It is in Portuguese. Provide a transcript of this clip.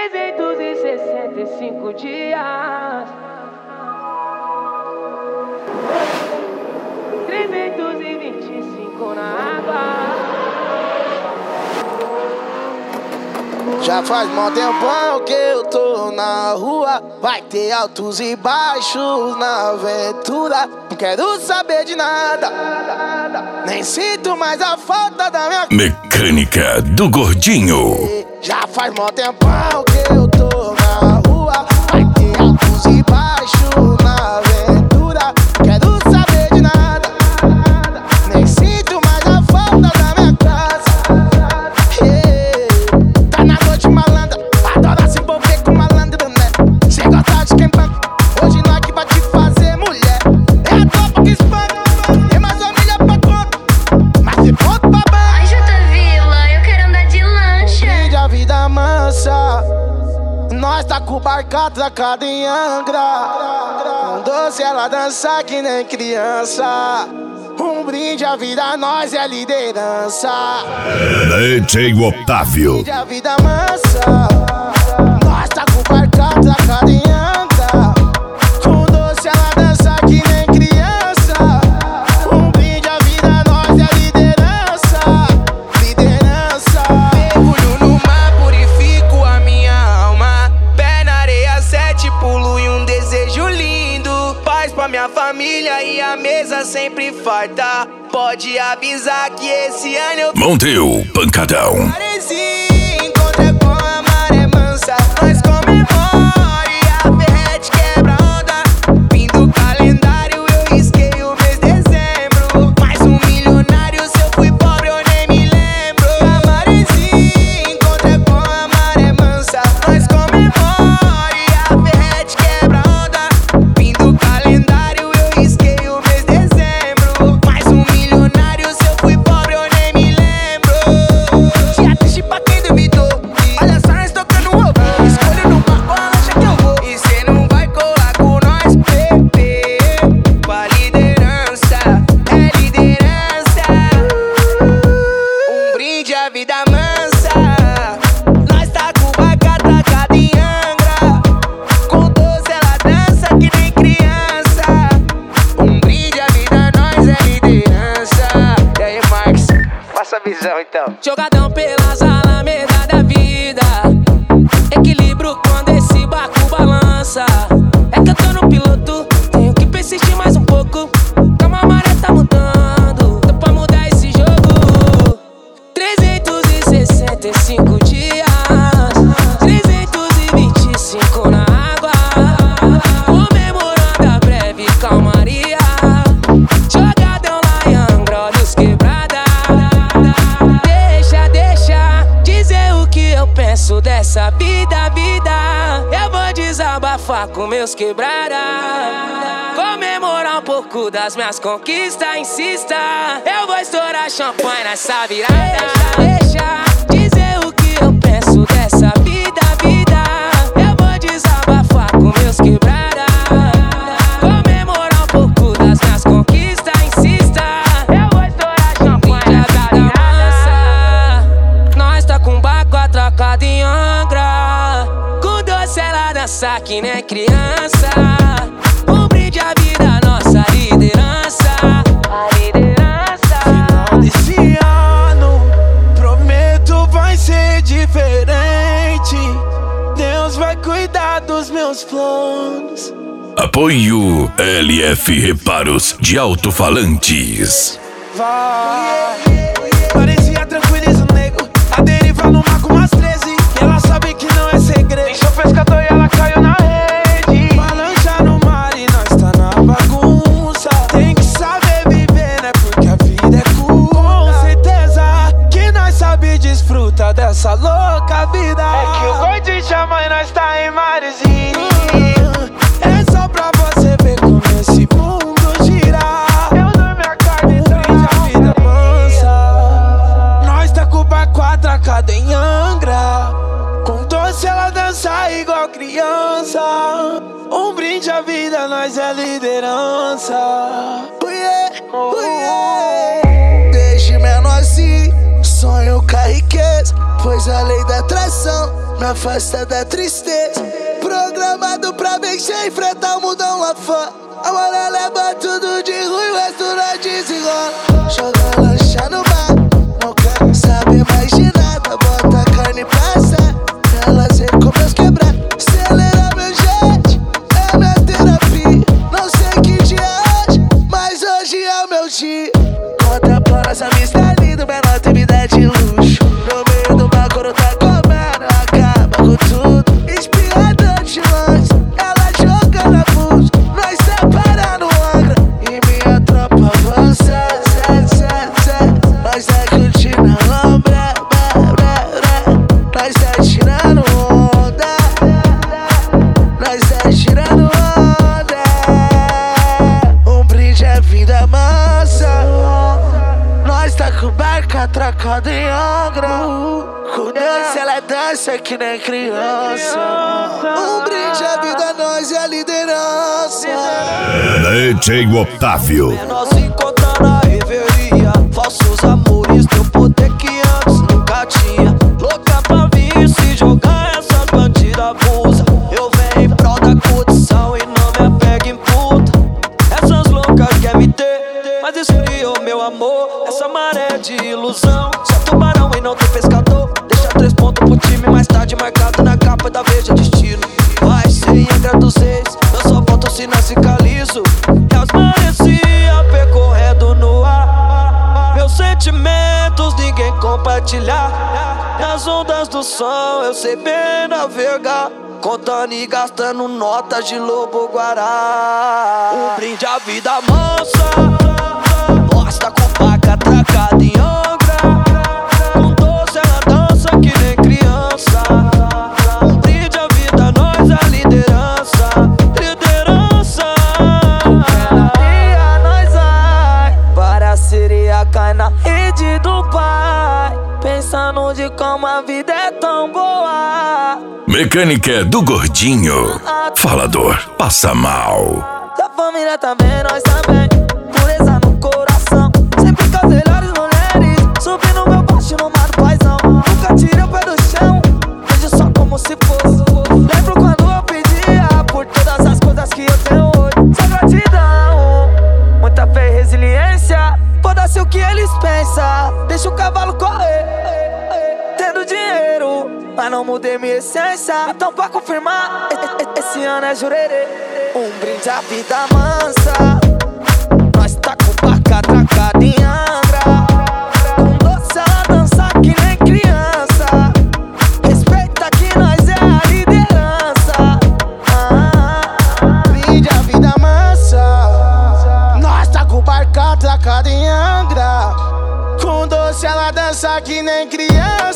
365 dias. 325 na água. Já faz mó tempão que eu tô na rua. Vai ter altos e baixos na aventura. Não quero saber de nada, nem sinto mais a falta da minha Mecânica do Gordinho. Já faz mó tempão que eu tô na rua. Vai ter altos e baixos na aventura. Não quero saber de nada, nem sinto mais a falta da minha casa. Tá na noite malandra, adora se envolver com malandro, né? Cê gosta de quem banca, hoje nós que vai te fazer mulher. É a tropa que espana, tem mais família pra conta, mas se for pra banca. Ai, Jota Vila, eu quero andar de lancha. Brinde a vida mansa, nós tá com o barco atracado em Angra. Com doce ela dança que nem criança. Um brinde à vida, nós é a liderança. DJ Otávio. Brinde a vida mansa, nós tá com o barco atracado em Angra. Com doce ela dança que nem criança. Um brinde à vida, nós é a liderança. Liderança. Mergulho no mar, purifico a minha alma. Pé na areia, 7 pulo e um desejo lindo. Paz pra minha família e a mesa sempre farta. Pode avisar que esse ano eu Monteiro Pancadão. pareci. Encontrei com a maré mansa. Nós comemora e a ferrete quebra onda. Fim do calendário, eu risquei o mês de dezembro. Mais um milionário, se eu fui pobre eu nem me lembro. Apareci, encontrei com a maré mansa. Nós comemora e a ferrete quebra onda. Fim do calendário, eu risquei o mês de dezembro. Mais um milionário, se eu fui pobre eu nem me lembro. Dia triste pra quem duvidou. Olha só, nós tocando o ovo. Escolho no barco a lancha que eu vou. E cê não vai colar com nós, bebê. Com a liderança, é liderança. Um brinde à vida mansa. Nós tá com o barco atracado em Angra. Com 12 ela dança que nem criança. Um brinde à vida, nós é liderança. E aí, Marcos, passa a visão então. Jogadão pelas alamedas da vida. Equilíbrio quando esse barco balança. É que eu tô no piloto, tenho que persistir mais um pouco. Calma, a maré tá mudando, dá pra mudar esse jogo. 365 dias, 325 na água. Comemorando a breve calmaria. Jogadão lá em Angra, olhos quebrada. Deixa dizer o que eu penso dessa vida. Eu vou desabafar com meus quebrada. Comemorar um pouco das minhas conquistas, insista. Eu vou estourar champanhe nessa virada. Deixa dizer o que eu penso dessa vida. Eu vou desabafar com meus quebrada. Comemorar um pouco das minhas conquistas, insista. Eu vou estourar champanhe nessa virada. Nós tá com o barco atracado em Angra. Com doce ela dança que nem criança. Um brinde à vida, nossa liderança. A liderança. Final desse ano, prometo vai ser diferente. Deus vai cuidar dos meus planos. Apoio LF Reparos de Alto-Falantes. Vai. Parecia tranquiliza o nego. A deriva no mar com umas 13. E ela sabe que não é segredo. Encheu o pescador e ela caiu na rede. Balança no mar e nós tá na bagunça. Tem que saber viver, né? Porque a vida é curta. Com certeza que nós sabe desfrutar dessa louca vida. É que o gordinho chama e nós tá em Marizinho. É só pra você ver como esse mundo gira. Eu dou minha carne e brinde a vida mansa. Nós tá com o barco atracado em Angra. Com doce ela dança igual criança. Um brinde à vida, nós é liderança. Desde menor assim, sonho com a riqueza, pois a lei da atração me afasta da tristeza. Programado pra vencer, enfrentar o mundão lá fora. A mulher leva tudo de ruim, o resto nós desenrola. Joga lancha no bar, não quero saber mais de nada. Bota a carne pra assar, ela sei como Deus quebrar. Acelera meu jet, é minha terapia. Não sei que dia é hoje, mas hoje é o meu dia. Contemplando essa amistade linda, menor atividade de luxo. No meio do bagulho tá comendo, acaba com tudo. Espirrador de lanche, ela joga na bus. Nós separa no Angra e minha tropa avança. Nós tá curtindo a lombra, nós tá tirando onda. Nós tá tirando onda. Um brinde é vida mansa. Nós tá com barca atracada em Angra. Com dança ela dança que nem criança. Um brinde é vida, nós é a liderança. DJ Otávio. Nós encontrando na reveria, falsos amores, teu poder que antes nunca tinha. Louca pra vir se jogar, essas bandidas abusa. Eu venho em prol da curtição e não me apego em puta. Essas loucas querem me ter, mas esfriou meu amor. Essa maré de ilusão, só tubarão e não tem pescador. Deixa 3 pontos pro time, mais tarde marcado na capa da Veja Destino. Vai ser em Angra dos Reis, eu só boto se nasce caliço. E as marecia percorrendo no ar. Meus sentimentos ninguém compartilhar. Nas ondas do som eu sei bem navegar, contando e gastando notas de lobo guará. Um brinde à vida mansa. Nós tá com faca atracada em Angra. Com doce ela dança que nem criança. Um brinde à vida, nós a liderança. Liderança. Com penaria nós vai para a sereia, cai na rede do pai. Pensando de como a vida é tão boa. Mecânica do Gordinho. Falador passa mal. Da família também, nós também. Pureza no coração, sempre com as melhores mulheres. Subi no meu baixo no mar do paizão. Nunca tirei o pé do chão, vejo só como se fosse. Lembro quando eu pedia por todas as coisas que eu tenho hoje. Só gratidão, muita fé e resiliência. Foda-se o que eles pensam, deixa o cavalo correr. Tendo dinheiro, mas não mudei minha essência. Então pra confirmar, esse ano é jurerê. Um brinde à vida mansa. Nós tá com barca atracada em Angra. Com doce ela dança que nem criança. Respeita que nós é a liderança. Brinde a vida mansa. Nós tá com barca atracada em Angra. Com doce ela dança que nem criança.